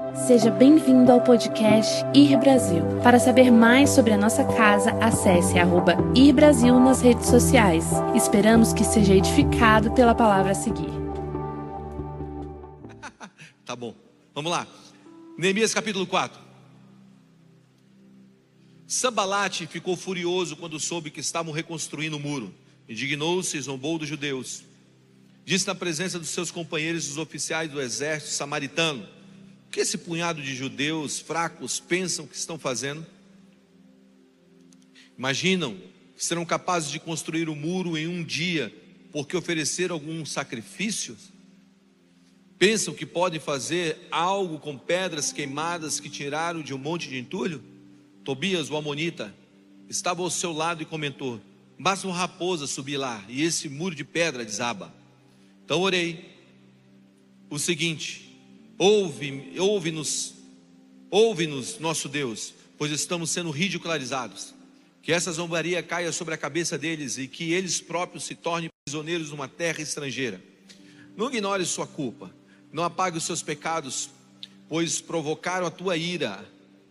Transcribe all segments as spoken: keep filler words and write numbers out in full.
Seja bem-vindo ao podcast Ir Brasil. Para saber mais sobre a nossa casa, acesse arroba Ir Brasil nas redes sociais. Esperamos que seja edificado pela palavra a seguir. Tá bom, vamos lá. Neemias capítulo quatro. Sanbalate ficou furioso quando soube que estavam reconstruindo o muro. Indignou-se e zombou dos judeus. Disse na presença dos seus companheiros e dos oficiais do exército samaritano: o que esse punhado de judeus fracos pensam que estão fazendo? Imaginam que serão capazes de construir o muro em um dia porque ofereceram alguns sacrifícios? Pensam que podem fazer algo com pedras queimadas que tiraram de um monte de entulho? Tobias, o amonita, estava ao seu lado e comentou: basta uma raposa subir lá e esse muro de pedra desaba. Então orei o seguinte: Ouve, ouve-nos, ouve-nos, nosso Deus, pois estamos sendo ridicularizados. Que essa zombaria caia sobre a cabeça deles e que eles próprios se tornem prisioneiros numa terra estrangeira. Não ignore sua culpa, não apague os seus pecados, pois provocaram a tua ira.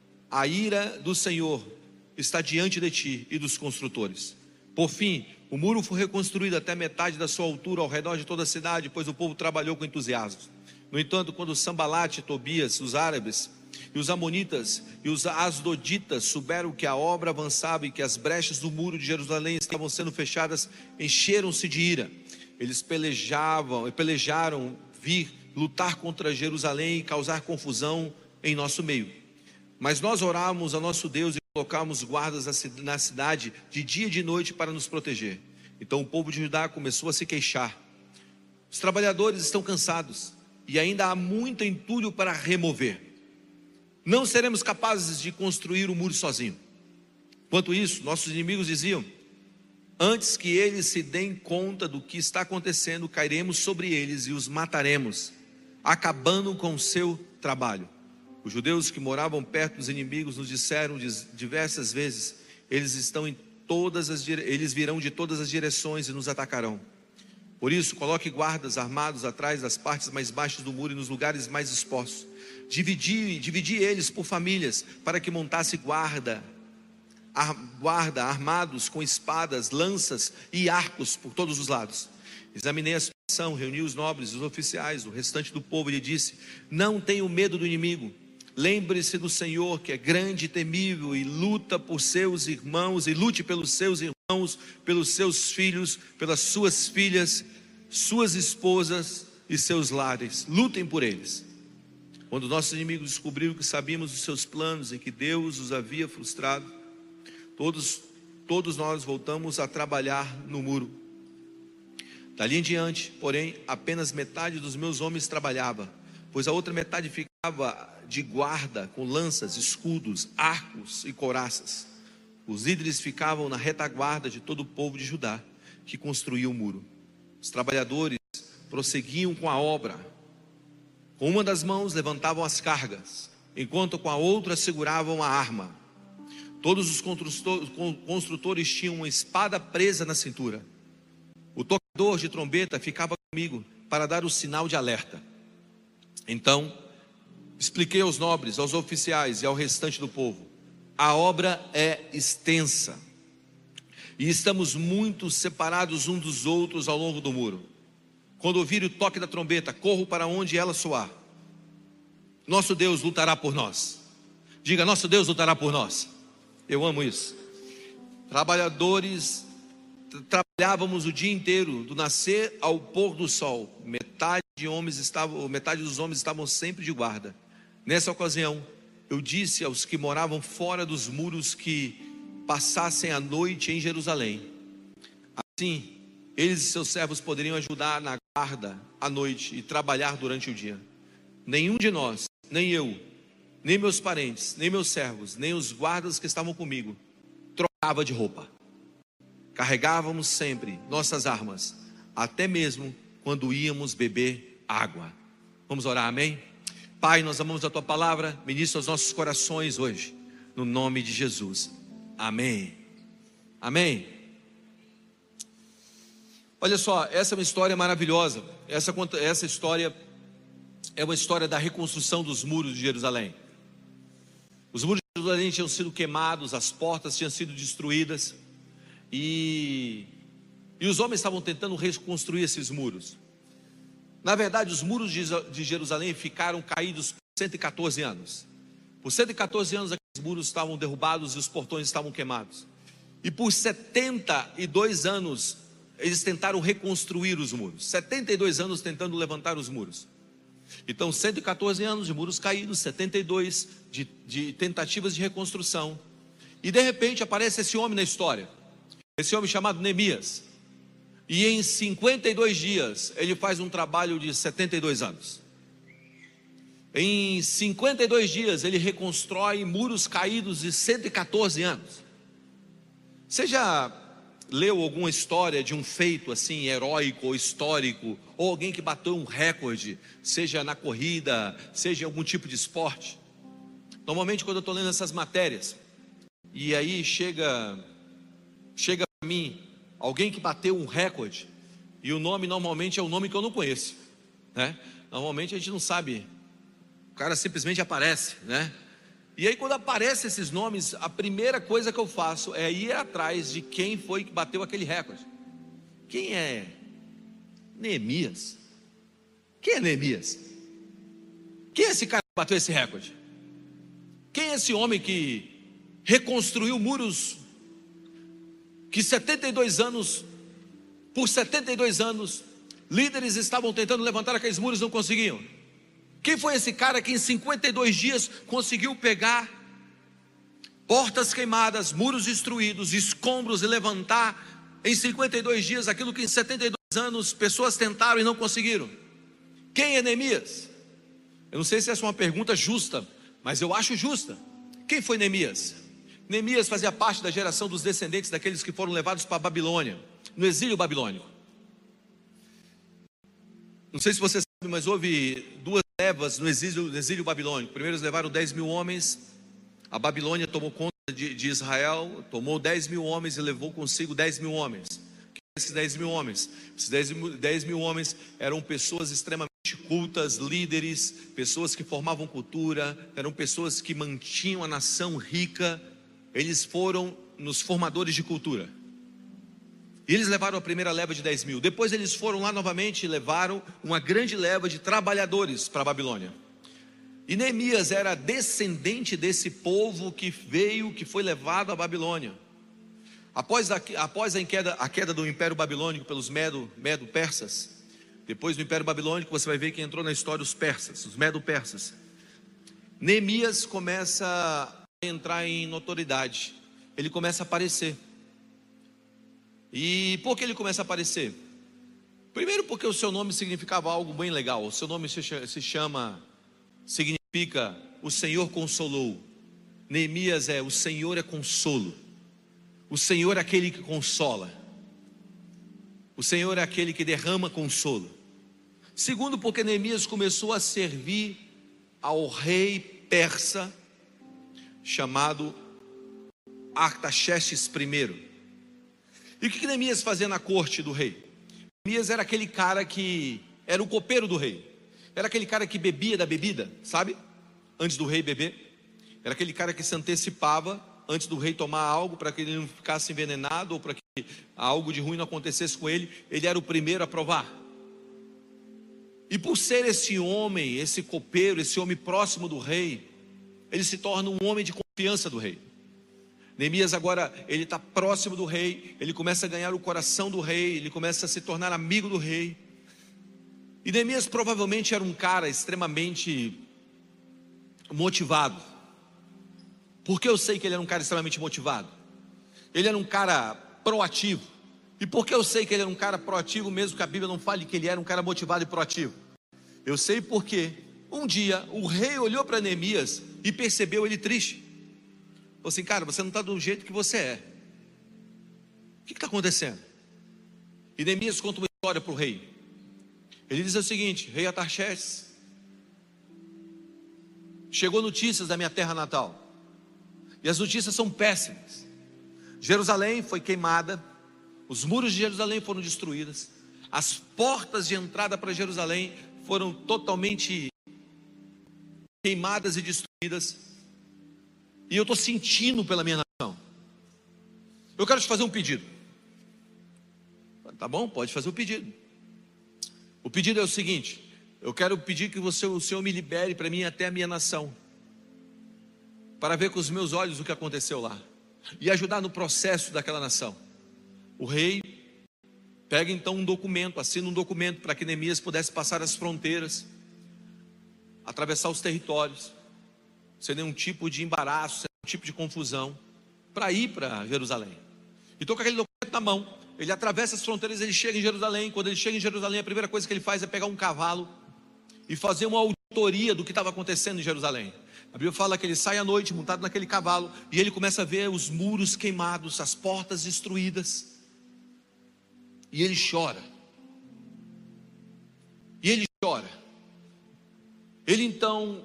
A ira do Senhor está diante de ti e dos construtores. Por fim, o muro foi reconstruído até metade da sua altura ao redor de toda a cidade, pois o povo trabalhou com entusiasmo. No entanto, quando Sanbalate, Tobias, os árabes e os amonitas e os asdoditas souberam que a obra avançava e que as brechas do muro de Jerusalém estavam sendo fechadas, encheram-se de ira. Eles pelejavam, pelejaram vir lutar contra Jerusalém e causar confusão em nosso meio. Mas nós orávamos a nosso Deus e colocávamos guardas na cidade de dia e de noite para nos proteger. Então o povo de Judá começou a se queixar: os trabalhadores estão cansados e ainda há muito entulho para remover. Não seremos capazes de construir o muro sozinho. Enquanto isso, nossos inimigos diziam: antes que eles se deem conta do que está acontecendo, cairemos sobre eles e os mataremos, acabando com o seu trabalho. Os judeus que moravam perto dos inimigos nos disseram diversas vezes: eles estão em todas as dire... eles virão de todas as direções e nos atacarão. Por isso, coloque guardas armados atrás das partes mais baixas do muro e nos lugares mais expostos. Dividi, dividi eles por famílias, para que montasse guarda, ar, guarda armados com espadas, lanças e arcos por todos os lados. Examinei a situação, reuni os nobres, os oficiais, o restante do povo e lhe disse: não tenham medo do inimigo. Lembre-se do Senhor, que é grande e temível, e luta por seus irmãos, e lute pelos seus irmãos, pelos seus filhos, pelas suas filhas, suas esposas e seus lares. Lutem por eles. Quando nossos inimigos descobriram que sabíamos dos seus planos e que Deus os havia frustrado, todos, todos nós voltamos a trabalhar no muro. Dali em diante, porém, apenas metade dos meus homens trabalhava, pois a outra metade ficava de guarda com lanças, escudos, arcos e couraças. Os líderes ficavam na retaguarda de todo o povo de Judá que construía o muro. Os trabalhadores prosseguiam com a obra. Com uma das mãos levantavam as cargas, enquanto com a outra seguravam a arma. Todos os construtores tinham uma espada presa na cintura. O tocador de trombeta ficava comigo para dar o sinal de alerta. Então expliquei aos nobres, aos oficiais e ao restante do povo: a obra é extensa e estamos muito separados uns dos outros ao longo do muro. Quando ouvir o toque da trombeta, corro para onde ela soar. Nosso Deus lutará por nós. Diga: nosso Deus lutará por nós. Eu amo isso. Trabalhadores trabalhávamos o dia inteiro, do nascer ao pôr do sol. Metade de homens estavam, metade dos homens estavam sempre de guarda. Nessa ocasião, eu disse aos que moravam fora dos muros que passassem a noite em Jerusalém. Assim, eles e seus servos poderiam ajudar na guarda à noite e trabalhar durante o dia. Nenhum de nós, nem eu, nem meus parentes, nem meus servos, nem os guardas que estavam comigo, trocava de roupa. Carregávamos sempre nossas armas, até mesmo quando íamos beber água. Vamos orar, amém? Pai, nós amamos a Tua palavra, ministra aos nossos corações hoje, no nome de Jesus, amém, amém. Olha só, essa é uma história maravilhosa. Essa, essa história é uma história da reconstrução dos muros de Jerusalém. Os muros de Jerusalém tinham sido queimados, as portas tinham sido destruídas, e, e os homens estavam tentando reconstruir esses muros. Na verdade, os muros de, de Jerusalém ficaram caídos por cento e quatorze anos. Por cento e quatorze anos, aqueles muros estavam derrubados e os portões estavam queimados. E por setenta e dois anos, eles tentaram reconstruir os muros. setenta e dois anos tentando levantar os muros. Então, cento e quatorze anos de muros caídos, setenta e dois de, de tentativas de reconstrução. E de repente aparece esse homem na história, esse homem chamado Neemias. E em cinquenta e dois dias, ele faz um trabalho de setenta e dois anos. Em cinquenta e dois dias, ele reconstrói muros caídos de cento e quatorze anos. Você já leu alguma história de um feito assim, heróico ou histórico, ou alguém que bateu um recorde, seja na corrida, seja em algum tipo de esporte? Normalmente, quando eu estou lendo essas matérias, e aí chega, chega para mim alguém que bateu um recorde, e o nome normalmente é um nome que eu não conheço, né? Normalmente a gente não sabe, o cara simplesmente aparece, né? E aí quando aparecem esses nomes, a primeira coisa que eu faço é ir atrás de quem foi que bateu aquele recorde. Quem é Neemias? Quem é Neemias? Quem é esse cara que bateu esse recorde? Quem é esse homem que reconstruiu muros que setenta e dois anos, por setenta e dois anos, líderes estavam tentando levantar aqueles muros e não conseguiam? Quem foi esse cara que em cinquenta e dois dias conseguiu pegar portas queimadas, muros destruídos, escombros e levantar em cinquenta e dois dias aquilo que em setenta e dois anos pessoas tentaram e não conseguiram? Quem é Neemias? Eu não sei se essa é uma pergunta justa, mas eu acho justa. Quem foi Neemias? Neemias fazia parte da geração dos descendentes daqueles que foram levados para a Babilônia, no exílio babilônico. Não sei se você sabe, mas houve duas levas no exílio, no exílio babilônico. Primeiro eles levaram dez mil homens. A Babilônia tomou conta de, de Israel, tomou dez mil homens e levou consigo dez mil homens. Quem são esses dez mil homens? Esses dez mil, dez mil homens eram pessoas extremamente cultas, líderes, pessoas que formavam cultura, eram pessoas que mantinham a nação rica. Eles foram nos formadores de cultura. E eles levaram a primeira leva de dez mil. Depois eles foram lá novamente e levaram uma grande leva de trabalhadores para a Babilônia. E Neemias era descendente desse povo que veio, que foi levado à Babilônia. Após a, após a, queda, a queda do Império Babilônico pelos Medo, Medo-Persas, depois do Império Babilônico você vai ver que entrou na história os persas, os Medo-Persas. Neemias começa a entrar em notoriedade. Ele começa a aparecer. E por que ele começa a aparecer? Primeiro porque o seu nome significava algo bem legal. O seu nome se chama, significa o Senhor consolou. Neemias é o Senhor é consolo. O Senhor é aquele que consola. O Senhor é aquele que derrama consolo. Segundo porque Neemias começou a servir ao rei persa chamado Artaxerxes I. E o que Neemias fazia na corte do rei? Neemias era aquele cara que era o copeiro do rei. Era aquele cara que bebia da bebida, sabe? Antes do rei beber. Era aquele cara que se antecipava antes do rei tomar algo, para que ele não ficasse envenenado, ou para que algo de ruim não acontecesse com ele. Ele era o primeiro a provar. E por ser esse homem, esse copeiro, esse homem próximo do rei, ele se torna um homem de confiança do rei. Neemias agora, ele está próximo do rei, ele começa a ganhar o coração do rei, ele começa a se tornar amigo do rei. E Neemias provavelmente era um cara extremamente motivado. Por que eu sei que ele era um cara extremamente motivado? Ele era um cara proativo. E por que eu sei que ele era um cara proativo, mesmo que a Bíblia não fale que ele era um cara motivado e proativo? Eu sei porque um dia o rei olhou para Neemias e percebeu ele triste. Falou assim: cara, você não está do jeito que você é. O que está acontecendo? E Neemias conta uma história para o rei. Ele diz o seguinte: rei Artaxerxes, chegou notícias da minha terra natal. E as notícias são péssimas. Jerusalém foi queimada. Os muros de Jerusalém foram destruídos. As portas de entrada para Jerusalém foram totalmente queimadas e destruídas, e eu estou sentindo pela minha nação. Eu quero te fazer um pedido. Tá bom? Pode fazer o pedido. O pedido é o seguinte: eu quero pedir que você, o Senhor me libere para mim até a minha nação, para ver com os meus olhos o que aconteceu lá, e ajudar no processo daquela nação. O rei pega então um documento, assina um documento para que Neemias pudesse passar as fronteiras, atravessar os territórios, sem nenhum tipo de embaraço, sem nenhum tipo de confusão, para ir para Jerusalém. Então, com aquele documento na mão, ele atravessa as fronteiras, ele chega em Jerusalém. Quando ele chega em Jerusalém, a primeira coisa que ele faz é pegar um cavalo e fazer uma auditoria do que estava acontecendo em Jerusalém. A Bíblia fala que ele sai à noite montado naquele cavalo, e ele começa a ver os muros queimados, as portas destruídas, e ele chora. E ele chora. Ele então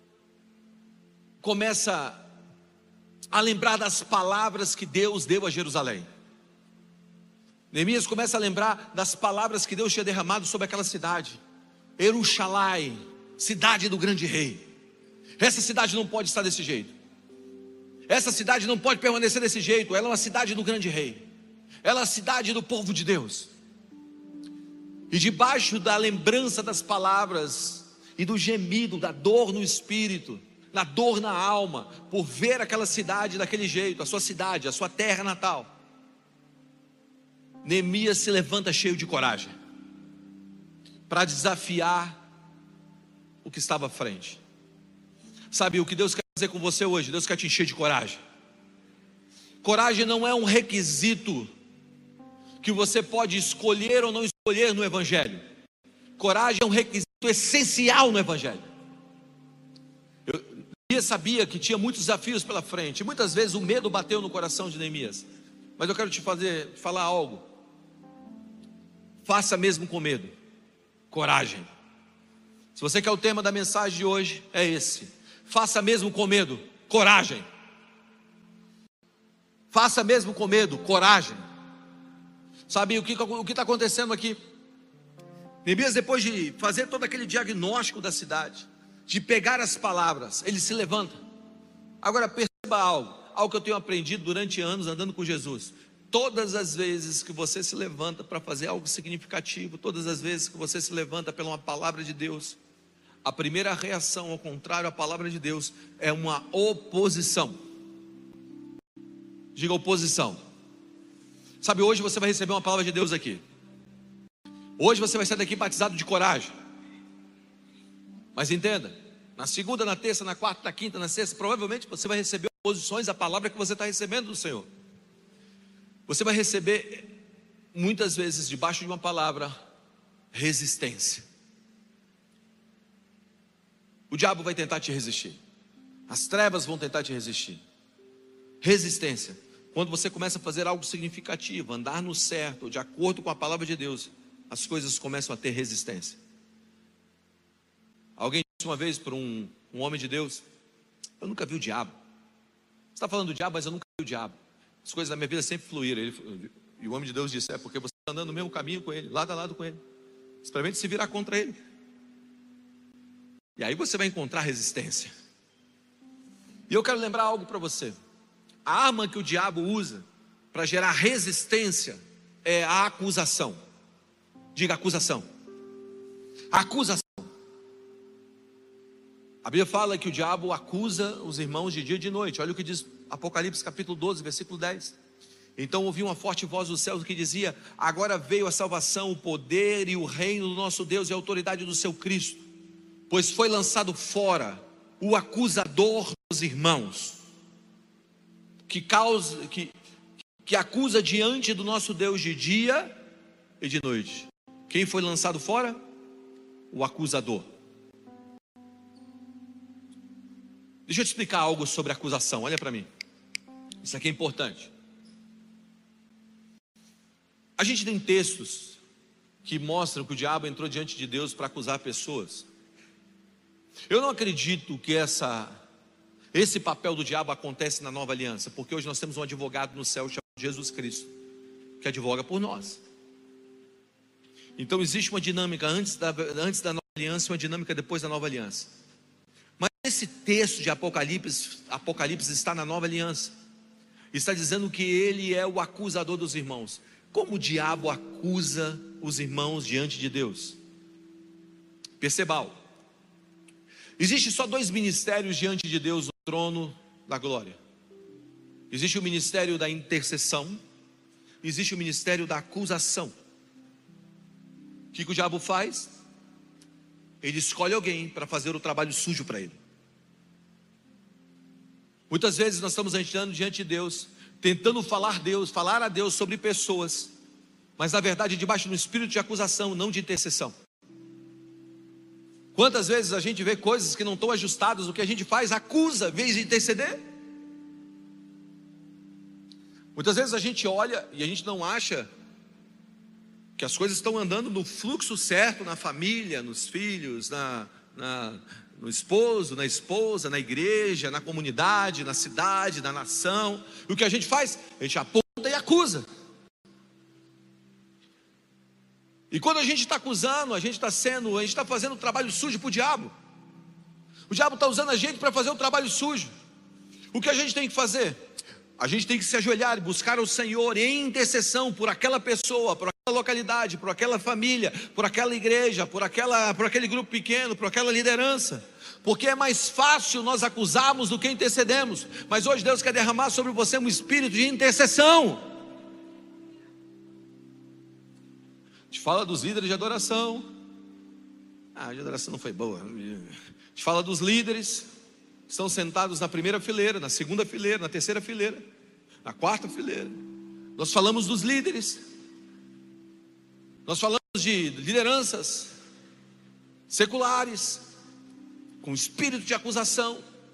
começa a lembrar das palavras que Deus deu a Jerusalém. Neemias começa a lembrar das palavras que Deus tinha derramado sobre aquela cidade. Jerusalém, cidade do grande rei. Essa cidade não pode estar desse jeito. Essa cidade não pode permanecer desse jeito. Ela é uma cidade do grande rei. Ela é a cidade do povo de Deus. E debaixo da lembrança das palavras e do gemido, da dor no espírito, na dor na alma, por ver aquela cidade daquele jeito, a sua cidade, a sua terra natal, Neemias se levanta cheio de coragem para desafiar o que estava à frente. Sabe o que Deus quer fazer com você hoje? Deus quer te encher de coragem. Coragem não é um requisito que você pode escolher ou não escolher no Evangelho. Coragem é um requisito essencial no Evangelho. Eu sabia que tinha muitos desafios pela frente, e muitas vezes o medo bateu no coração de Neemias. Mas eu quero te fazer, falar algo. Faça mesmo com medo. Coragem. Se você quer o tema da mensagem de hoje, é esse. Faça mesmo com medo. Coragem. Faça mesmo com medo. Coragem. Sabe o que o que está acontecendo aqui? Neemias, depois de fazer todo aquele diagnóstico da cidade, de pegar as palavras, ele se levanta. Agora perceba algo, algo que eu tenho aprendido durante anos andando com Jesus. Todas as vezes que você se levanta para fazer algo significativo, todas as vezes que você se levanta pela uma palavra de Deus, a primeira reação, ao contrário à palavra de Deus, é uma oposição. Diga oposição. Sabe, hoje você vai receber uma palavra de Deus aqui. Hoje você vai sair daqui batizado de coragem. Mas entenda, na segunda, na terça, na quarta, na quinta, na sexta, provavelmente você vai receber oposições à palavra que você está recebendo do Senhor. Você vai receber, muitas vezes, debaixo de uma palavra, resistência. O diabo vai tentar te resistir. As trevas vão tentar te resistir. Resistência. Quando você começa a fazer algo significativo, andar no certo, de acordo com a palavra de Deus, as coisas começam a ter resistência. Alguém disse uma vez para um, um homem de Deus: eu nunca vi o diabo. Você está falando do diabo, mas eu nunca vi o diabo. As coisas da minha vida sempre fluíram. Ele, e o homem de Deus disse: é porque você está andando no mesmo caminho com ele, lado a lado com ele. Experimente se virar contra ele. E aí você vai encontrar resistência. E eu quero lembrar algo para você. A arma que o diabo usa para gerar resistência é a acusação. Diga acusação. A acusação. A Bíblia fala que o diabo acusa os irmãos de dia e de noite. Olha o que diz Apocalipse capítulo doze, versículo dez. Então ouvi uma forte voz do céu que dizia: agora veio a salvação, o poder e o reino do nosso Deus e a autoridade do seu Cristo, pois foi lançado fora o acusador dos irmãos, que causa, que, que acusa diante do nosso Deus de dia e de noite. Quem foi lançado fora? O acusador. Deixa eu te explicar algo sobre acusação, olha para mim. Isso aqui é importante. A gente tem textos que mostram que o diabo entrou diante de Deus para acusar pessoas. Eu não acredito que essa, esse papel do diabo acontece na nova aliança, porque hoje nós temos um advogado no céu chamado Jesus Cristo, que advoga por nós. Então existe uma dinâmica antes da, antes da nova aliança e uma dinâmica depois da nova aliança. Mas esse texto de Apocalipse, Apocalipse está na Nova Aliança. Está dizendo que ele é o acusador dos irmãos. Como o diabo acusa os irmãos diante de Deus? Perceba algo. Existe só dois ministérios diante de Deus no trono da glória. Existe o ministério da intercessão, existe o ministério da acusação. O que, que o diabo faz? Ele escolhe alguém para fazer o trabalho sujo para ele. Muitas vezes nós estamos entrando diante de Deus, tentando falar Deus, falar a Deus sobre pessoas, mas na verdade debaixo do espírito de acusação, não de intercessão. Quantas vezes a gente vê coisas que não estão ajustadas, o que a gente faz? Acusa, em vez de interceder. Muitas vezes a gente olha e a gente não acha que as coisas estão andando no fluxo certo, na família, nos filhos, na, na, no esposo, na esposa, na igreja, na comunidade, na cidade, na nação. E o que a gente faz? A gente aponta e acusa. E quando a gente está acusando, a gente está sendo, a gente está fazendo trabalho sujo para o diabo. O diabo está usando a gente para fazer o trabalho sujo. O que a gente tem que fazer? A gente tem que se ajoelhar e buscar o Senhor em intercessão por aquela pessoa, por aquela localidade, por aquela família, por aquela igreja, por, aquela, por aquele grupo pequeno, por aquela liderança. Porque é mais fácil nós acusarmos do que intercedemos. Mas hoje Deus quer derramar sobre você um espírito de intercessão. A gente fala dos líderes de adoração. Ah, a de adoração não foi boa. A gente fala dos líderes que estão sentados na primeira fileira, na segunda fileira, na terceira fileira, na quarta fileira. Nós falamos dos líderes. Nós falamos de lideranças seculares, com espírito de acusação,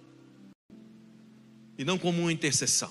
e não como uma intercessão.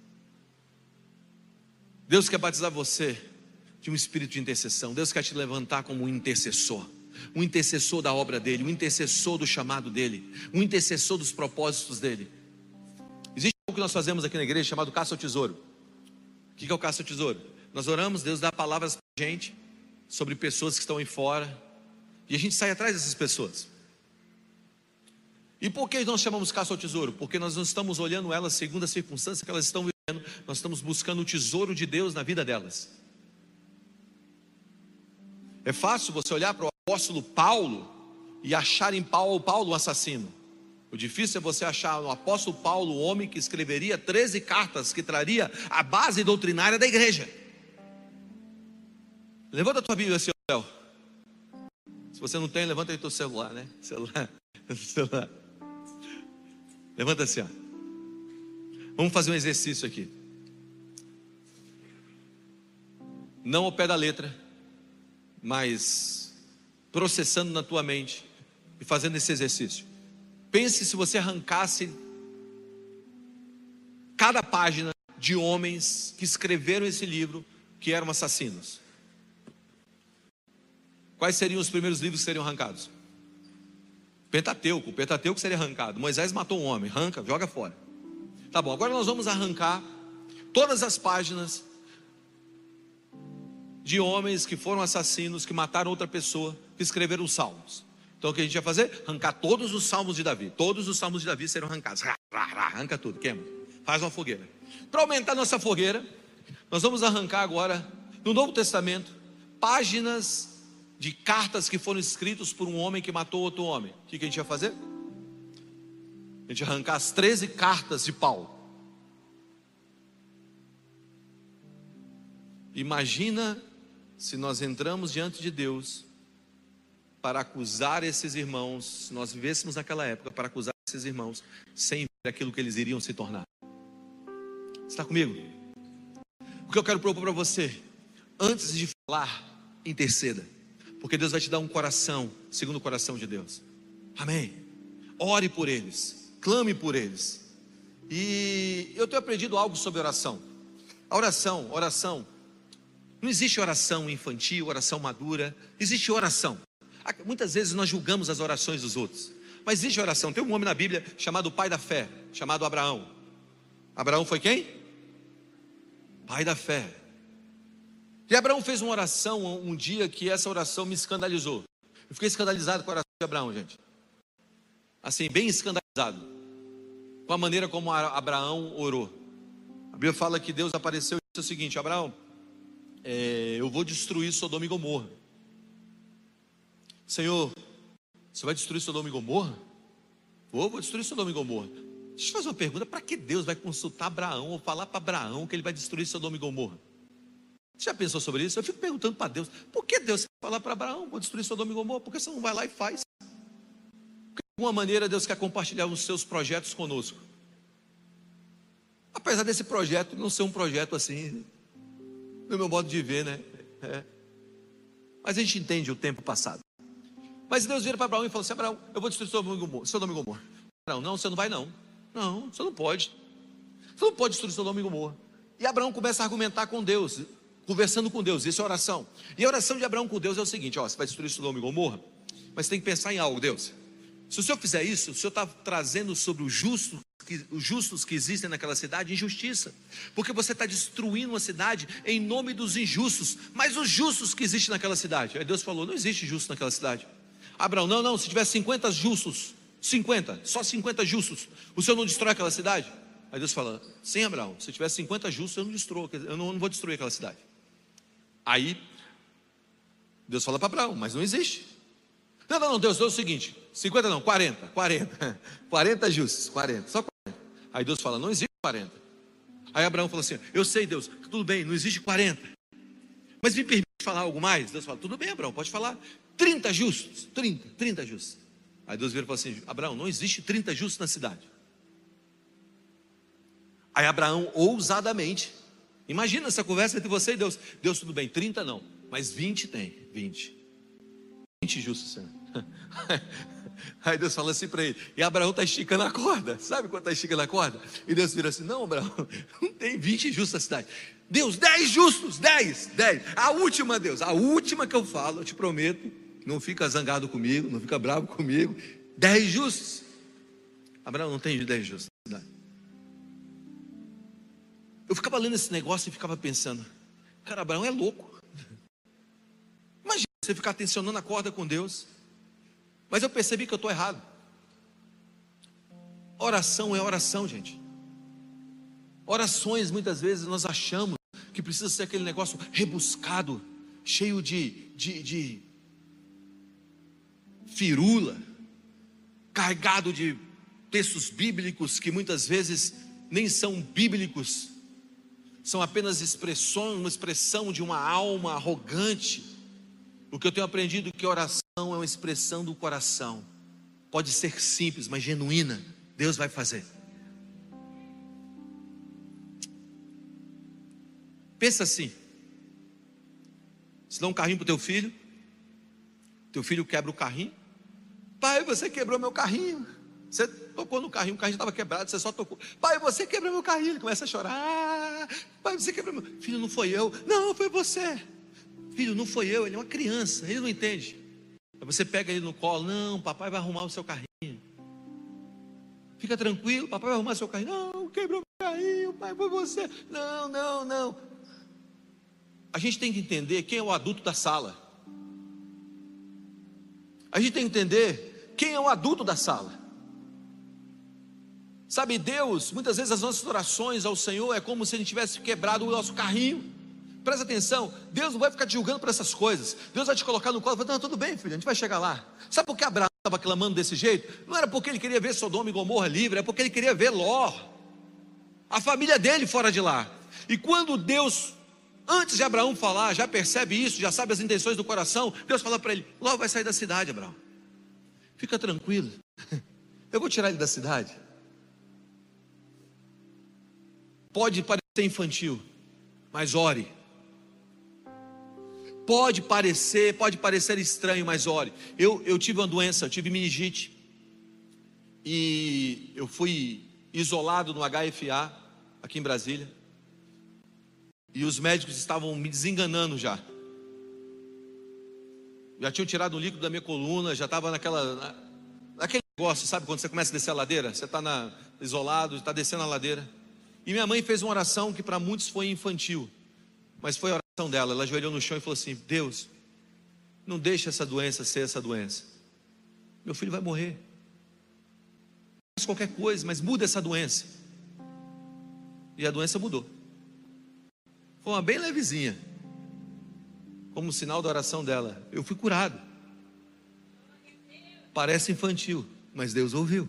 Deus quer batizar você de um espírito de intercessão. Deus quer te levantar como um intercessor, um intercessor da obra dele, um intercessor do chamado dele, um intercessor dos propósitos dele. Existe algo que nós fazemos aqui na igreja chamado caça ao tesouro. O que é o caça ao tesouro? Nós oramos, Deus dá palavras para a gente sobre pessoas que estão aí fora, e a gente sai atrás dessas pessoas. E por que nós chamamos caça ao tesouro? Porque nós não estamos olhando elas segundo a circunstância que elas estão vivendo, nós estamos buscando o tesouro de Deus na vida delas. É fácil você olhar para o apóstolo Paulo e achar em Paulo, Paulo um assassino. O difícil é você achar no apóstolo Paulo o homem que escreveria treze cartas que traria a base doutrinária da igreja. Levanta a tua Bíblia assim, Léo. Se você não tem, levanta aí teu celular, né? Celular, celular. Levanta assim, ó. Vamos fazer um exercício aqui. Não ao pé da letra, mas processando na tua mente e fazendo esse exercício. Pense se você arrancasse cada página de homens que escreveram esse livro que eram assassinos. Quais seriam os primeiros livros que seriam arrancados? Pentateuco, o Pentateuco seria arrancado. Moisés matou um homem, arranca, joga fora. Tá bom, agora nós vamos arrancar todas as páginas de homens que foram assassinos, que mataram outra pessoa, que escreveram os salmos. Então o que a gente vai fazer? Arrancar todos os salmos de Davi. Todos os salmos de Davi serão arrancados. Arranca tudo, queima. Faz uma fogueira. Para aumentar nossa fogueira, nós vamos arrancar agora, no Novo Testamento, páginas de cartas que foram escritas por um homem que matou outro homem. O que a gente vai fazer? A gente vai arrancar as treze cartas de Paulo. Imagina se nós entramos diante de Deus para acusar esses irmãos, se nós vivêssemos naquela época para acusar esses irmãos, sem ver aquilo que eles iriam se tornar. Você está comigo? O que eu quero propor para você, antes de falar, interceda, porque Deus vai te dar um coração, segundo o coração de Deus. Amém? Ore por eles, clame por eles. E eu tenho aprendido algo sobre oração. A oração, oração, não existe oração infantil, oração madura, existe oração. Muitas vezes nós julgamos as orações dos outros, mas existe oração. Tem um homem na Bíblia chamado pai da fé, chamado Abraão. Abraão foi quem? Pai da fé. E Abraão fez uma oração um dia que essa oração me escandalizou. Eu fiquei escandalizado com a oração de Abraão, gente. Assim, bem escandalizado. com a maneira como Abraão orou. A Bíblia fala que Deus apareceu e disse o seguinte: Abraão, é, eu vou destruir Sodoma e Gomorra. Senhor, você vai destruir Sodoma e Gomorra? Vou, vou destruir Sodoma e Gomorra. Deixa eu fazer uma pergunta: para que Deus vai consultar Abraão ou falar para Abraão que ele vai destruir Sodoma e Gomorra? Você já pensou sobre isso? Eu fico perguntando para Deus: por que Deus vai falar para Abraão, vou destruir Sodoma e Gomorra? Por que você não vai lá e faz? Porque de alguma maneira Deus quer compartilhar os seus projetos conosco. Apesar desse projeto não ser um projeto assim, no meu modo de ver, né? É. Mas a gente entende o tempo passado. Mas Deus vira para Abraão e fala assim: Abraão, eu vou destruir Sodoma e Gomorra. Abraão, não, você não vai não. Não, você não pode. Você não pode destruir Sodoma e Gomorra. E Abraão começa a argumentar com Deus, conversando com Deus. Isso é oração. E a oração de Abraão com Deus é o seguinte: ó, você vai destruir Sodoma e Gomorra, mas tem que pensar em algo, Deus. Se o Senhor fizer isso, o Senhor está trazendo sobre os justos, que, os justos que existem naquela cidade, injustiça. Porque você está destruindo uma cidade em nome dos injustos. Mas os justos que existem naquela cidade. Aí Deus falou: não existe justo naquela cidade. Abraão, não, não, se tiver cinquenta justos, cinquenta, só cinquenta justos, o Senhor não destrói aquela cidade? Aí Deus fala: sim, Abraão, se tiver cinquenta justos, eu não destruo, eu não, não vou destruir aquela cidade. Aí Deus fala para Abraão: mas não existe. Não, não, não, Deus, Deus é o seguinte: cinquenta não, quarenta, quarenta, quarenta justos, quarenta, só quarenta. Aí Deus fala: não existe quarenta. Aí Abraão fala assim: eu sei, Deus, tudo bem, não existe quarenta, mas me permite falar algo mais? Deus fala: tudo bem, Abraão, pode falar. trinta justos, trinta, trinta justos. Aí Deus vira e fala assim: Abraão, não existe trinta justos na cidade. Aí Abraão ousadamente, imagina essa conversa entre você e Deus: Deus, tudo bem, trinta não, mas vinte tem, vinte, vinte justos, Senhor. Aí Deus fala assim para ele, e Abraão está esticando a corda. Sabe quando está esticando a corda? E Deus vira assim: não, Abraão, não tem vinte justos na cidade. Deus, dez justos, dez, dez. A última, Deus, a última que eu falo, eu te prometo, não fica zangado comigo, não fica bravo comigo. Dez justos. Abraão, não tem dez justos na cidade. Eu ficava lendo esse negócio e ficava pensando: cara, Abraão é louco. Imagina você ficar tensionando a corda com Deus. Mas eu percebi que eu estou errado. Oração é oração, gente. Orações, muitas vezes nós achamos que precisa ser aquele negócio rebuscado, cheio de, de, de firula, carregado de textos bíblicos que muitas vezes nem são bíblicos, são apenas expressões, uma expressão de uma alma arrogante. O que eu tenho aprendido é que oração é uma expressão do coração. Pode ser simples, mas genuína. Deus vai fazer. Pensa assim: se dá um carrinho para o teu filho, teu filho quebra o carrinho. Pai, você quebrou meu carrinho. Você tocou no carrinho, o carrinho estava quebrado, você só tocou. Pai, você quebrou meu carrinho. Ele começa a chorar. Pai, você quebrou meu... Filho, não foi eu. Não, foi você. Filho, não foi eu, ele é uma criança, ele não entende. Aí você pega ele no colo: não, papai vai arrumar o seu carrinho. Fica tranquilo, papai vai arrumar o seu carrinho. Não, quebrou meu carrinho, pai, foi você. Não, não, não. A gente tem que entender quem é o adulto da sala. A gente tem que entender quem é o adulto da sala. Sabe, Deus, muitas vezes as nossas orações ao Senhor é como se a gente tivesse quebrado o nosso carrinho. Presta atenção, Deus não vai ficar te julgando por essas coisas. Deus vai te colocar no colo e falar: não, tudo bem, filho, a gente vai chegar lá. Sabe por que Abraão estava clamando desse jeito? Não era porque ele queria ver Sodoma e Gomorra livre, é porque ele queria ver Ló, a família dele fora de lá. E quando Deus, antes de Abraão falar, já percebe isso, já sabe as intenções do coração, Deus fala para ele: Ló vai sair da cidade, Abraão, fica tranquilo, eu vou tirar ele da cidade. Pode parecer infantil, mas ore. Pode parecer, pode parecer estranho, mas ore. Eu, eu tive uma doença, eu tive meningite. E eu fui isolado no H F A, aqui em Brasília. E os médicos estavam me desenganando já. Já tinham tirado um líquido da minha coluna, já estava naquela, na, naquele negócio, sabe quando você começa a descer a ladeira? Você está na, isolado, está descendo a ladeira. E minha mãe fez uma oração que para muitos foi infantil, mas foi a oração dela. Ela ajoelhou no chão e falou assim: Deus, não deixe essa doença ser essa doença. Meu filho vai morrer. qualquer coisa, mas muda essa doença. E a doença mudou. Foi uma bem levezinha. Como sinal da oração dela, eu fui curado. Parece infantil, mas Deus ouviu.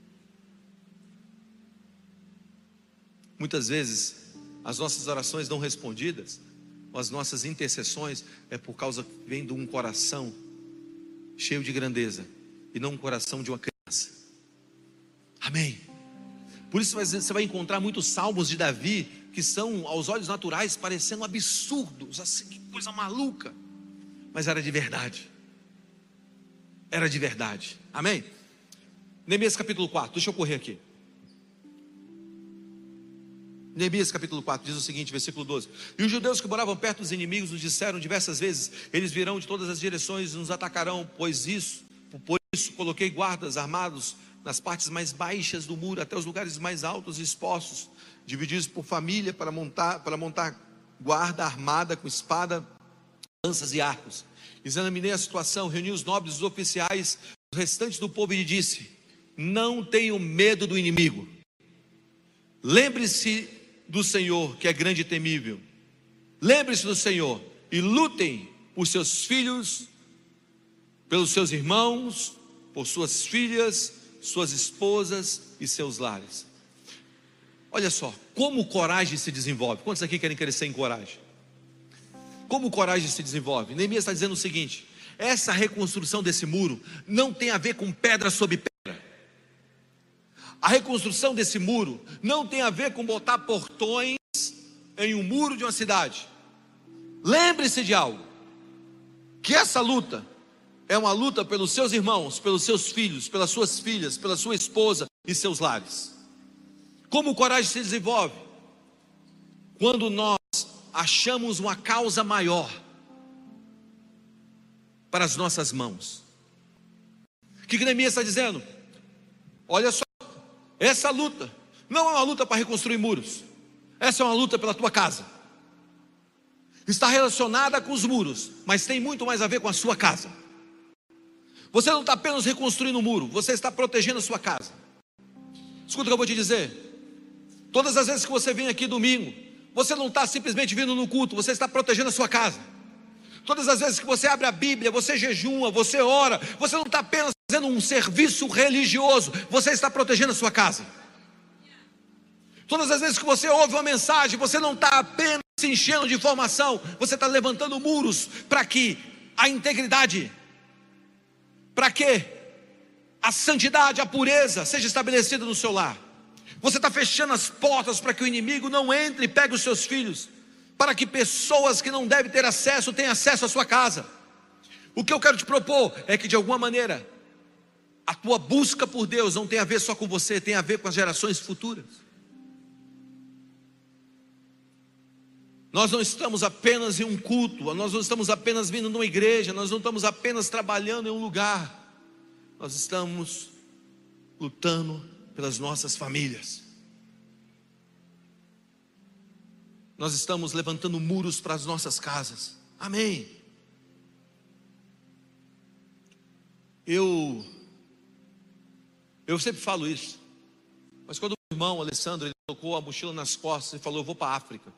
Muitas vezes as nossas orações não respondidas, ou as nossas intercessões, é por causa que vem de um coração cheio de grandeza, e não um coração de uma criança. Amém. Por isso você vai encontrar muitos salmos de Davi, que são aos olhos naturais parecendo absurdos, assim, que coisa maluca, mas era de verdade. Era de verdade. Amém? Neemias capítulo quatro, deixa eu correr aqui. Neemias capítulo quatro diz o seguinte, versículo doze: E os judeus que moravam perto dos inimigos nos disseram diversas vezes: eles virão de todas as direções e nos atacarão, pois isso, por isso coloquei guardas armados nas partes mais baixas do muro, até os lugares mais altos e expostos, divididos por família, para montar, para montar guarda armada com espada, lanças e arcos. Examinei a situação, reuni os nobres, os oficiais, os restantes do povo, e disse: não tenham medo do inimigo. Lembre-se do Senhor, que é grande e temível. Lembre-se do Senhor e lutem por seus filhos, pelos seus irmãos, por suas filhas, suas esposas e seus lares. Olha só, como coragem se desenvolve. Quantos aqui querem crescer em coragem? Como coragem se desenvolve? Neemias está dizendo o seguinte: essa reconstrução desse muro não tem a ver com pedra sobre pedra. A reconstrução desse muro não tem a ver com botar portões em um muro de uma cidade. Lembre-se de algo, que essa luta é uma luta pelos seus irmãos, pelos seus filhos, pelas suas filhas, pela sua esposa e seus lares. Como coragem se desenvolve? Quando nós achamos uma causa maior para as nossas mãos. O que Neemias está dizendo? Olha só, essa luta não é uma luta para reconstruir muros. Essa é uma luta pela tua casa. Está relacionada com os muros, mas tem muito mais a ver com a sua casa. Você não está apenas reconstruindo o muro, você está protegendo a sua casa. Escuta o que eu vou te dizer. Todas as vezes que você vem aqui domingo, você não está simplesmente vindo no culto, você está protegendo a sua casa. Todas as vezes que você abre a Bíblia, você jejua, você ora, você não está apenas fazendo um serviço religioso, você está protegendo a sua casa. Todas as vezes que você ouve uma mensagem, você não está apenas se enchendo de informação, você está levantando muros para que a integridade, para que a santidade, a pureza seja estabelecida no seu lar. Você está fechando as portas para que o inimigo não entre e pegue os seus filhos, para que pessoas que não devem ter acesso tenham acesso à sua casa. O que eu quero te propor é que, de alguma maneira, a tua busca por Deus não tem a ver só com você, tem a ver com as gerações futuras. Nós não estamos apenas em um culto, nós não estamos apenas vindo numa igreja, nós não estamos apenas trabalhando em um lugar, nós estamos lutando pelas nossas famílias. Nós estamos levantando muros para as nossas casas. Amém. Eu Eu sempre falo isso, mas quando o irmão Alessandro, ele colocou a mochila nas costas e falou: eu vou para a África,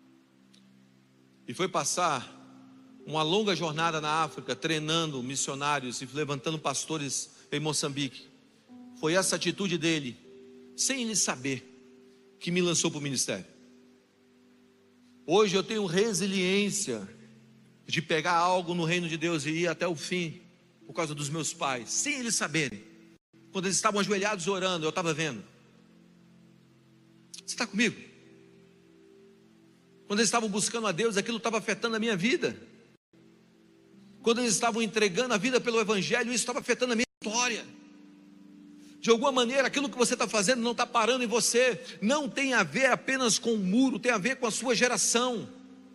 e foi passar uma longa jornada na África, treinando missionários e levantando pastores em Moçambique, foi essa atitude dele, sem ele saber, que me lançou para o ministério. Hoje eu tenho resiliência de pegar algo no reino de Deus e ir até o fim, por causa dos meus pais, sem eles saberem. Quando eles estavam ajoelhados orando, eu estava vendo. Você está comigo? Quando eles estavam buscando a Deus, aquilo estava afetando a minha vida. Quando eles estavam entregando a vida pelo Evangelho, isso estava afetando a minha história. De alguma maneira, aquilo que você está fazendo não está parando em você. Não tem a ver apenas com o muro, tem a ver com a sua geração.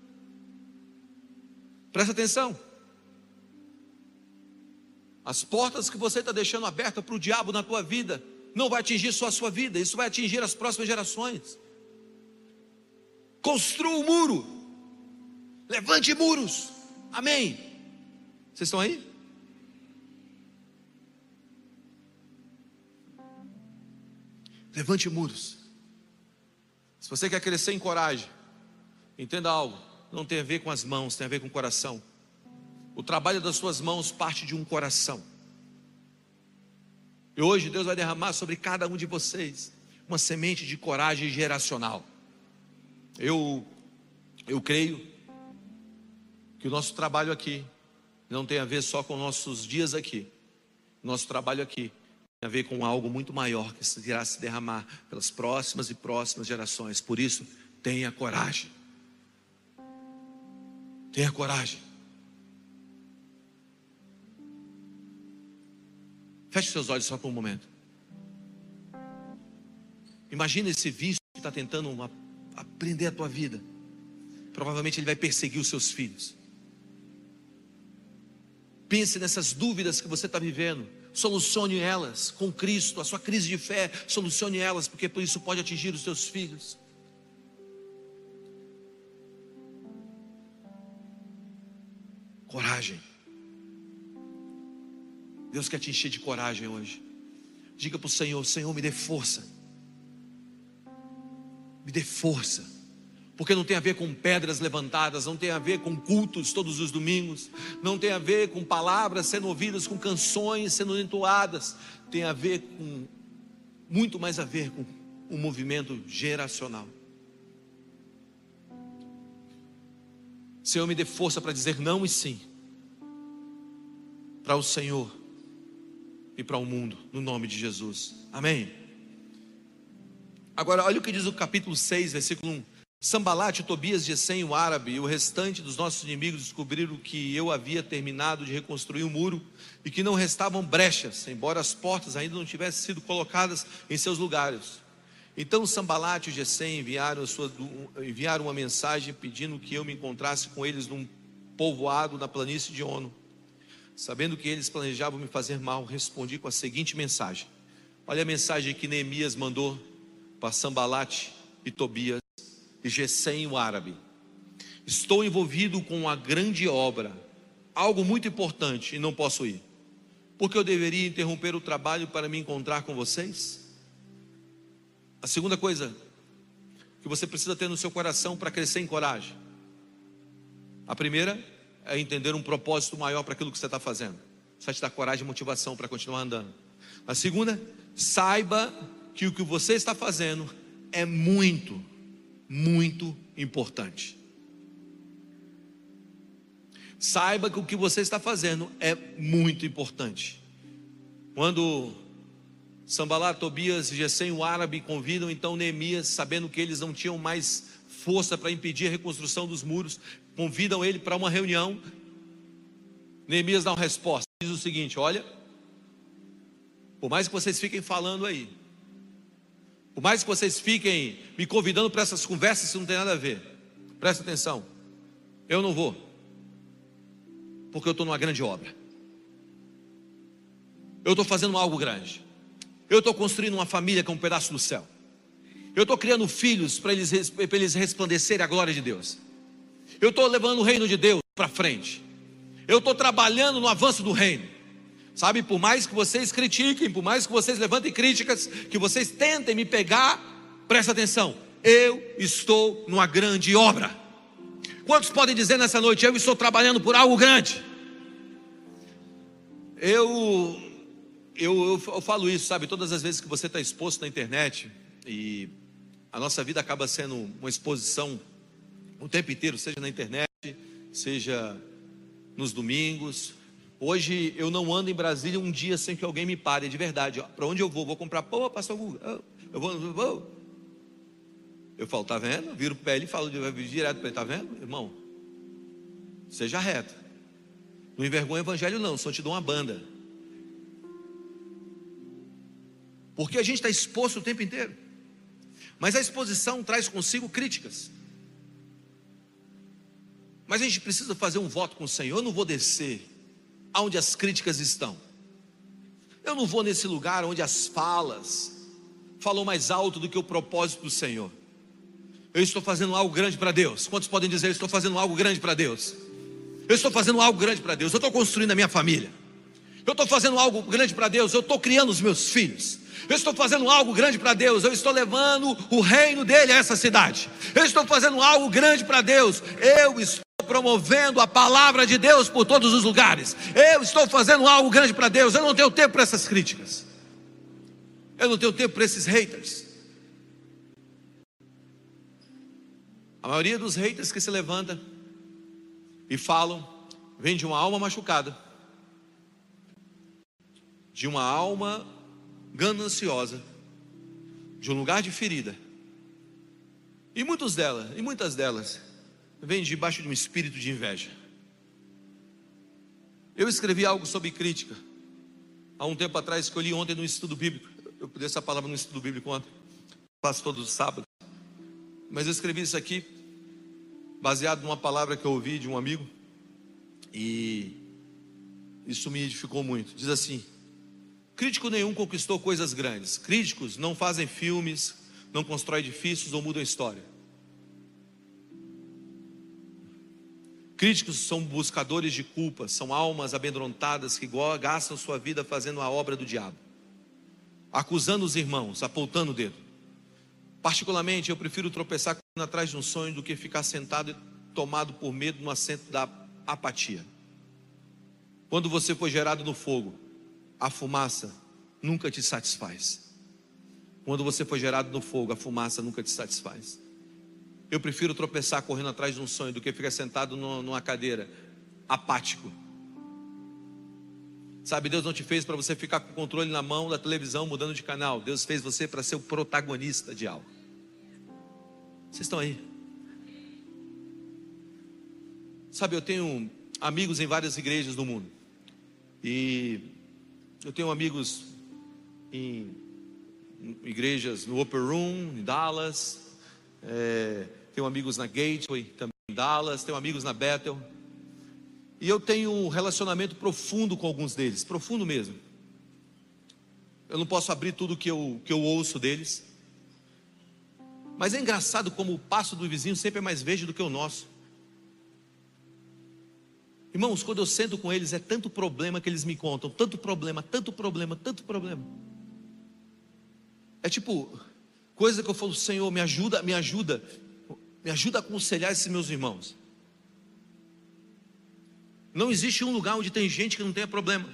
Presta atenção. As portas que você está deixando abertas para o diabo na tua vida, não vai atingir só a sua vida, isso vai atingir as próximas gerações. Construa um muro, levante muros, amém? Vocês estão aí? Levante muros. Se você quer crescer em coragem, entenda algo, não tem a ver com as mãos, tem a ver com o coração. O trabalho das suas mãos parte de um coração. E hoje Deus vai derramar sobre cada um de vocês uma semente de coragem geracional. Eu, eu creio que o nosso trabalho aqui não tem a ver só com nossos dias aqui. Nosso trabalho aqui tem a ver com algo muito maior que irá se derramar pelas próximas e próximas gerações. Por isso, tenha coragem. Tenha coragem. Feche seus olhos só por um momento. Imagina esse vício que está tentando uma, aprender a tua vida. Provavelmente ele vai perseguir os seus filhos. Pense nessas dúvidas que você está vivendo. Solucione elas com Cristo. A sua crise de fé, solucione elas, porque por isso pode atingir os seus filhos. Coragem. Deus quer te encher de coragem hoje. Diga para o Senhor: Senhor, me dê força. Me dê força. Porque não tem a ver com pedras levantadas, não tem a ver com cultos todos os domingos, não tem a ver com palavras sendo ouvidas, com canções sendo entoadas. Tem a ver com, muito mais a ver com um movimento geracional. Senhor, me dê força para dizer não e sim, para o Senhor e para o mundo, no nome de Jesus, amém. Agora olha o que diz o capítulo seis, versículo um. Sambalate, Tobias, Gesem, o árabe e o restante dos nossos inimigos descobriram que eu havia terminado de reconstruir o muro e que não restavam brechas, embora as portas ainda não tivessem sido colocadas em seus lugares. Então Sambalate e Gesem enviaram, sua, enviaram uma mensagem pedindo que eu me encontrasse com eles num povoado na planície de Ono. Sabendo que eles planejavam me fazer mal, respondi com a seguinte mensagem. Olha a mensagem que Neemias mandou para Sambalate e Tobias e Gesem, o árabe. Estou envolvido com uma grande obra, algo muito importante, e não posso ir. Porque eu deveria interromper o trabalho para me encontrar com vocês? A segunda coisa que você precisa ter no seu coração para crescer em coragem. A primeira é entender um propósito maior para aquilo que você está fazendo. Isso vai te dar coragem e motivação para continuar andando. A segunda, saiba que o que você está fazendo é muito, muito importante. Saiba que o que você está fazendo é muito importante. Quando Sambalate, Tobias e Gesem, o árabe, convidam então Neemias, sabendo que eles não tinham mais força para impedir a reconstrução dos muros, convidam ele para uma reunião. Neemias dá uma resposta, diz o seguinte: olha, por mais que vocês fiquem falando aí, por mais que vocês fiquem me convidando para essas conversas, isso não tem nada a ver, presta atenção, eu não vou, porque eu estou numa grande obra, eu estou fazendo algo grande, eu estou construindo uma família com um pedaço do céu, eu estou criando filhos para eles, para eles resplandecerem a glória de Deus, eu estou levando o reino de Deus para frente, eu estou trabalhando no avanço do reino. Sabe, por mais que vocês critiquem, por mais que vocês levantem críticas, que vocês tentem me pegar, presta atenção, eu estou numa grande obra. Quantos podem dizer nessa noite: eu estou trabalhando por algo grande? Eu, eu, eu, eu falo isso, sabe, todas as vezes que você está exposto na internet, e a nossa vida acaba sendo uma exposição o tempo inteiro, seja na internet, seja nos domingos. Hoje eu não ando em Brasília um dia sem que alguém me pare, de verdade. Para onde eu vou? Vou comprar pão, pastor Guga? Eu vou, eu vou. Eu falo, tá vendo? Eu viro para ele e falo direto para ele, tá vendo? Irmão, seja reto. Não envergonha o evangelho não, só te dou uma banda. Porque a gente está exposto o tempo inteiro. Mas a exposição traz consigo críticas. Mas a gente precisa fazer um voto com o Senhor. Eu não vou descer aonde as críticas estão. Eu não vou nesse lugar onde as falas falam mais alto do que o propósito do Senhor. Eu estou fazendo algo grande para Deus. Quantos podem dizer: eu estou fazendo algo grande para Deus? Eu estou fazendo algo grande para Deus. Eu estou construindo a minha família. Eu estou fazendo algo grande para Deus. Eu estou criando os meus filhos. Eu estou fazendo algo grande para Deus. Eu estou levando o reino dele a essa cidade. Eu estou fazendo algo grande para Deus. Eu estou promovendo a palavra de Deus por todos os lugares. Eu estou fazendo algo grande para Deus. Eu não tenho tempo para essas críticas. Eu não tenho tempo para esses haters. A maioria dos haters que se levanta e falam, vem de uma alma machucada, de uma alma gananciosa, de um lugar de ferida. E muitos delas, e muitas delas vêm debaixo de um espírito de inveja. Eu escrevi algo sobre crítica há um tempo atrás, que eu li ontem no estudo bíblico. Eu dei essa palavra no estudo bíblico ontem, faço todos os sábados. Mas eu escrevi isso aqui baseado numa palavra que eu ouvi de um amigo, e isso me edificou muito. Diz assim: crítico nenhum conquistou coisas grandes. Críticos não fazem filmes, não constroem edifícios ou mudam história. Críticos são buscadores de culpa, são almas amedrontadas que gastam sua vida fazendo a obra do diabo, acusando os irmãos, apontando o dedo. Particularmente, eu prefiro tropeçar correndo atrás de um sonho do que ficar sentado e tomado por medo no assento da apatia. Quando você foi gerado no fogo, a fumaça nunca te satisfaz. Quando você foi gerado no fogo, a fumaça nunca te satisfaz. Eu prefiro tropeçar correndo atrás de um sonho do que ficar sentado numa cadeira apático. Sabe, Deus não te fez para você ficar com o controle na mão da televisão, mudando de canal. Deus fez você para ser o protagonista de algo. Vocês estão aí? Sabe, eu tenho amigos em várias igrejas do mundo. E eu tenho amigos em igrejas no Upper Room, em Dallas. É, tenho amigos na Gateway, também em Dallas. Tenho amigos na Bethel. E eu tenho um relacionamento profundo com alguns deles, profundo mesmo. Eu não posso abrir tudo que eu, que eu ouço deles. Mas é engraçado como o passo do vizinho sempre é mais verde do que o nosso. Irmãos, quando eu sento com eles, é tanto problema que eles me contam. Tanto problema, tanto problema, tanto problema. É tipo, coisa que eu falo: Senhor, me ajuda, me ajuda. Me ajuda a aconselhar esses meus irmãos. Não existe um lugar onde tem gente que não tenha problema.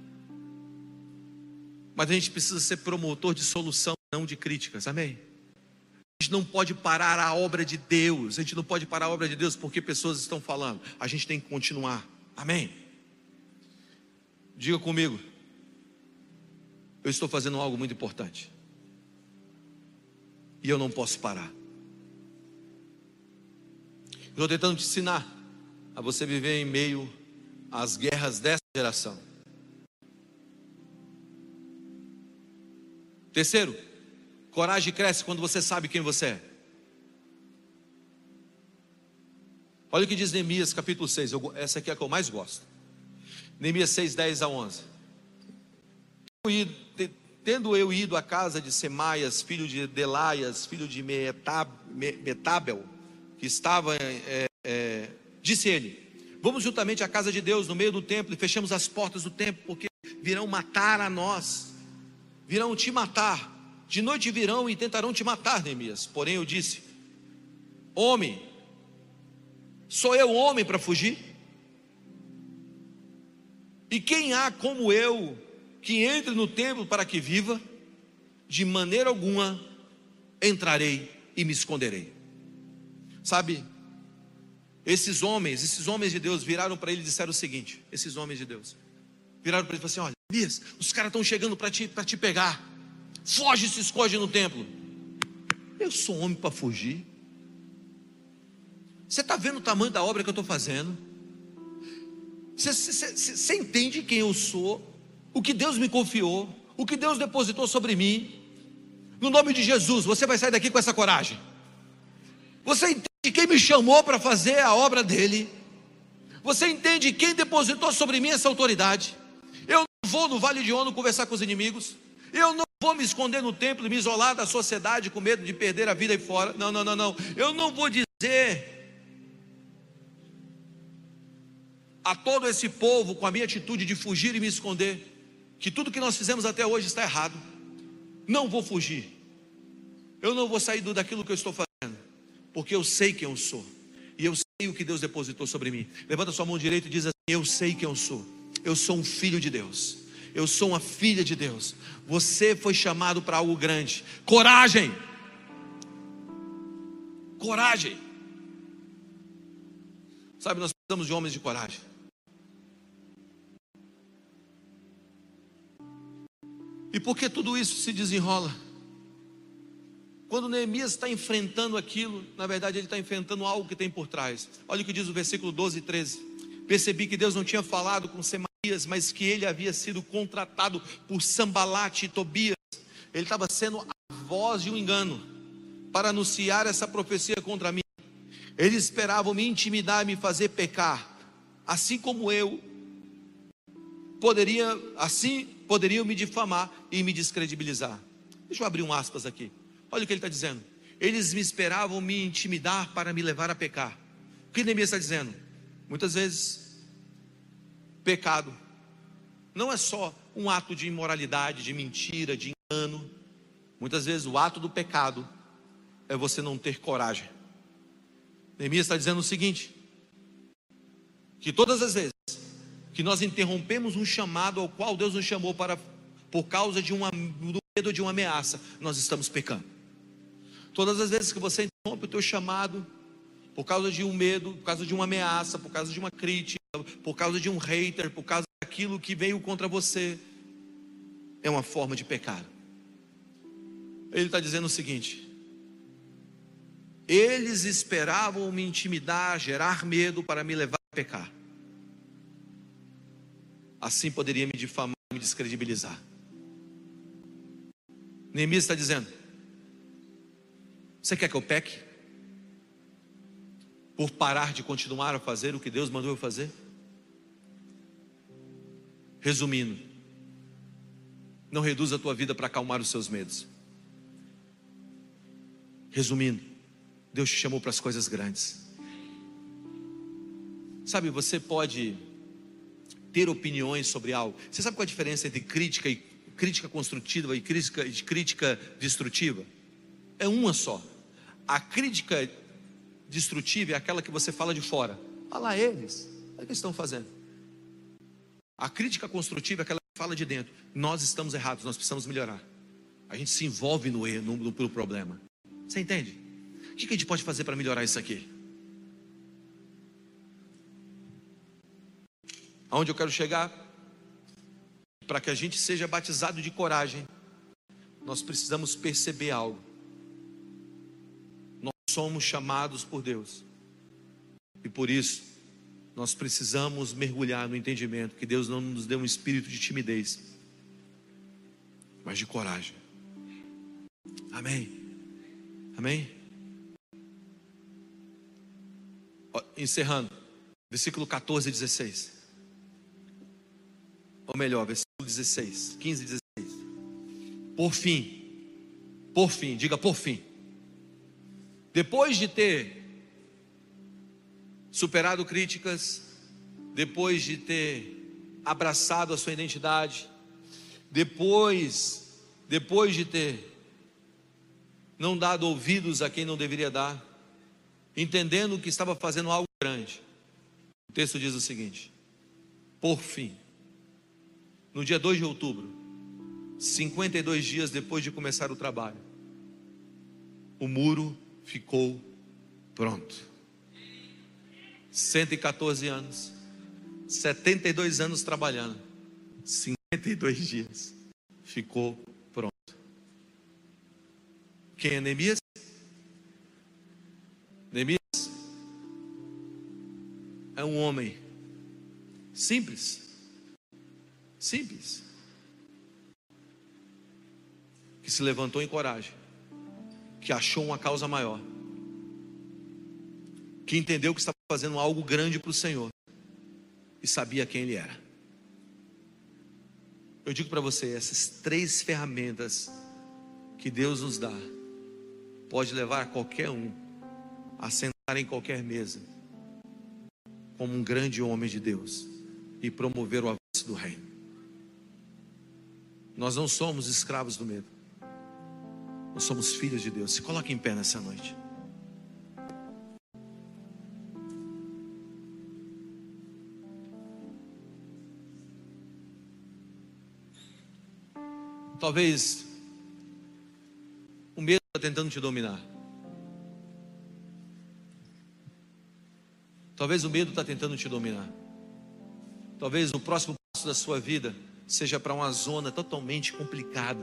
Mas a gente precisa ser promotor de solução, não de críticas, amém? A gente não pode parar a obra de Deus. A gente não pode parar a obra de Deus porque pessoas estão falando. A gente tem que continuar, amém? Diga comigo: eu estou fazendo algo muito importante e eu não posso parar. Estou tentando te ensinar a você viver em meio às guerras dessa geração. Terceiro, coragem cresce quando você sabe quem você é. Olha o que diz Neemias capítulo seis, eu, essa aqui é a que eu mais gosto. Neemias seis, dez a onze. Tendo eu ido à casa de Semaias, filho de Delaias, filho de Metab, Metabel, que estava, é, é, disse ele: vamos juntamente à casa de Deus no meio do templo e fechemos as portas do templo, porque virão matar a nós, virão te matar, de noite virão e tentarão te matar, Neemias. Porém eu disse: homem, sou eu homem para fugir? E quem há como eu que entre no templo para que viva? De maneira alguma entrarei e me esconderei. Sabe, esses homens, esses homens de Deus viraram para ele e disseram o seguinte: esses homens de Deus viraram para ele e falaram assim: olha, Elias, os caras estão chegando para te, para te pegar, foge e se esconde no templo. Eu sou homem para fugir? Você está vendo o tamanho da obra que eu estou fazendo? Você, você, você, você entende quem eu sou? O que Deus me confiou? O que Deus depositou sobre mim? No nome de Jesus, você vai sair daqui com essa coragem. Você entende quem me chamou para fazer a obra dele? Você entende quem depositou sobre mim essa autoridade? Eu não vou no Vale de Ono conversar com os inimigos. Eu não vou me esconder no templo e me isolar da sociedade com medo de perder a vida aí fora. Não, não, não, não. Eu não vou dizer a todo esse povo, com a minha atitude de fugir e me esconder, que tudo que nós fizemos até hoje está errado. não vou fugir, eu não vou sair daquilo que eu estou fazendo, porque eu sei quem eu sou, e eu sei o que Deus depositou sobre mim. Levanta sua mão direita e diz assim: eu sei quem eu sou, eu sou um filho de Deus, eu sou uma filha de Deus. Você foi chamado para algo grande. Coragem, coragem. Sabe, nós precisamos de homens de coragem. E por que tudo isso se desenrola? Quando Neemias está enfrentando aquilo, na verdade ele está enfrentando algo que tem por trás. Olha o que diz o versículo doze e treze. Percebi que Deus não tinha falado com Semaías, mas que ele havia sido contratado por Sambalate e Tobias. Ele estava sendo a voz de um engano para anunciar essa profecia contra mim. Eles esperavam me intimidar e me fazer pecar, assim como eu poderia, assim poderiam me difamar e me descredibilizar. Deixa eu abrir um aspas aqui. Olha o que ele está dizendo. Eles me esperavam me intimidar para me levar a pecar. O que Neemias está dizendo? Muitas vezes, pecado não é só um ato de imoralidade, de mentira, de engano. Muitas vezes o ato do pecado é você não ter coragem. Neemias está dizendo o seguinte: que todas as vezes que nós interrompemos um chamado ao qual Deus nos chamou para, por causa de uma, do medo de uma ameaça, nós estamos pecando. Todas as vezes que você interrompe o teu chamado por causa de um medo, por causa de uma ameaça, por causa de uma crítica, por causa de um hater, por causa daquilo que veio contra você, é uma forma de pecado. Ele está dizendo o seguinte: eles esperavam me intimidar, gerar medo para me levar a pecar. Assim poderia me difamar e me descredibilizar. Neemias está dizendo: você quer que eu peque? Por parar de continuar a fazer o que Deus mandou eu fazer? Resumindo, não reduza a tua vida para acalmar os seus medos. Resumindo, Deus te chamou para as coisas grandes. Sabe, você pode ter opiniões sobre algo. Você sabe qual é a diferença entre crítica e crítica construtiva e crítica, crítica destrutiva? É uma só. A crítica destrutiva é aquela que você fala de fora. Olha lá eles, olha o que estão fazendo. A crítica construtiva é aquela que fala de dentro. Nós estamos errados, nós precisamos melhorar. A gente se envolve no erro, no, no problema. Você entende? O que a gente pode fazer para melhorar isso aqui? Aonde eu quero chegar? Para que a gente seja batizado de coragem, nós precisamos perceber algo. Nós somos chamados por Deus, e por isso nós precisamos mergulhar no entendimento que Deus não nos deu um espírito de timidez, mas de coragem. Amém? Amém? Ó, encerrando, versículo catorze e dezesseis. Ou melhor, versículo dezesseis, quinze e dezesseis. Por fim, por fim, diga por fim. Depois de ter superado críticas, depois de ter abraçado a sua identidade, depois, depois de ter não dado ouvidos a quem não deveria dar, entendendo que estava fazendo algo grande, o texto diz o seguinte: por fim, no dia dois de outubro, cinquenta e dois dias depois de começar o trabalho, o muro ficou pronto. cento e quatorze anos, setenta e dois anos trabalhando, cinquenta e dois dias, ficou pronto. Quem é Neemias? Neemias é um homem simples, simples, que se levantou em coragem, que achou uma causa maior, que entendeu que estava fazendo algo grande para o Senhor e sabia quem ele era. Eu digo para você, essas três ferramentas que Deus nos dá, pode levar qualquer um a sentar em qualquer mesa como um grande homem de Deus e promover o avanço do reino. Nós não somos escravos do medo. Nós somos filhos de Deus. Se coloque em pé nessa noite. Talvez o medo está tentando te dominar. Talvez o medo está tentando te dominar. Talvez o próximo passo da sua vida seja para uma zona totalmente complicada.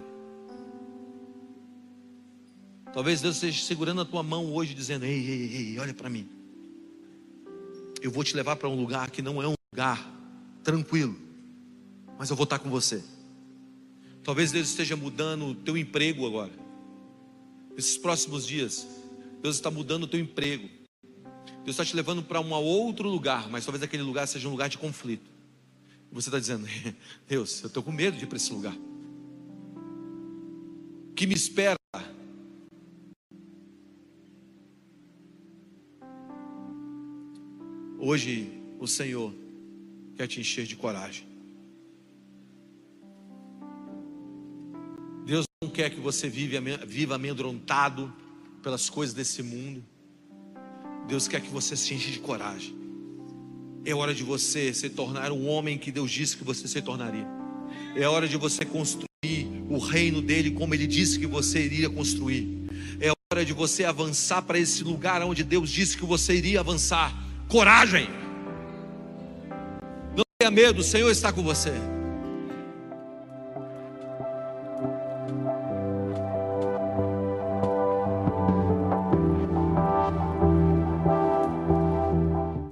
Talvez Deus esteja segurando a tua mão hoje, dizendo: ei, ei, ei, olha para mim. Eu vou te levar para um lugar que não é um lugar tranquilo, mas eu vou estar com você. Talvez Deus esteja mudando o teu emprego agora. Nesses próximos dias, Deus está mudando o teu emprego. Deus está te levando para um outro lugar, mas talvez aquele lugar seja um lugar de conflito. E você está dizendo: Deus, eu estou com medo de ir para esse lugar. O que me espera? Hoje o Senhor quer te encher de coragem. Deus não quer que você viva amedrontado pelas coisas desse mundo. Deus quer que você se enche de coragem. É hora de você se tornar um homem que Deus disse que você se tornaria. É hora de você construir o reino dele como ele disse que você iria construir. É hora de você avançar para esse lugar onde Deus disse que você iria avançar. Coragem! Não tenha medo, o Senhor está com você.